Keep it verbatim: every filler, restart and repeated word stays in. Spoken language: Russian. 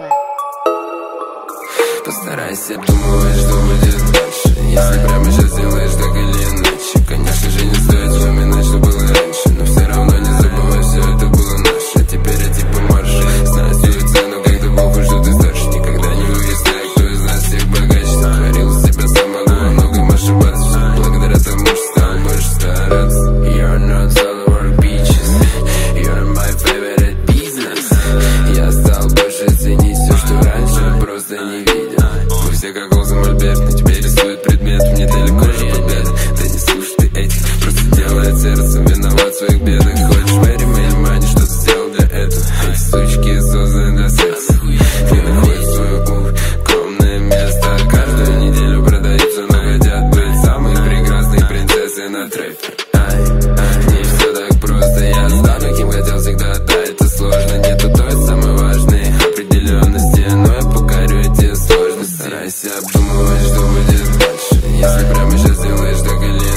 Постарайся обдумывать, что будет дальше. Если прямо сейчас делаешь так или иначе, конечно же не стоит вспоминать, что было раньше, но все равно не забывай, все это было наше. Теперь я типа марш, знаю свою цену, когда похуй, что ты старше. Никогда не выясняй, кто из нас всех богаче. Творил себя сам, могу во многом ошибаться. Все благодаря тому, что стал больше стараться. You're not all over beaches, you're my favorite business. Я стал больше ценить все, что раньше просто не видел. Мы все как Олза Мольберт, на тебе рисует предмет, мне далеко же победа. Да не слушай ты этих, просто делает сердце виноват в своих бедах. Хочешь Мэри, Мэри, Мани, что ты сделал для этого? Эти сучки созданы для секса. Ты находишь свое укромное место, каждую неделю продаются, но хотят быть самой прекрасной принцессой на трэпе. Ай, ай, не все так просто, я стану кем хотел всегда, да, это сложно. Нету той самой важной определенности, но я покорю эти сложности. Старайся обдумывать, что будет дальше. Если прямо сейчас делаешь так или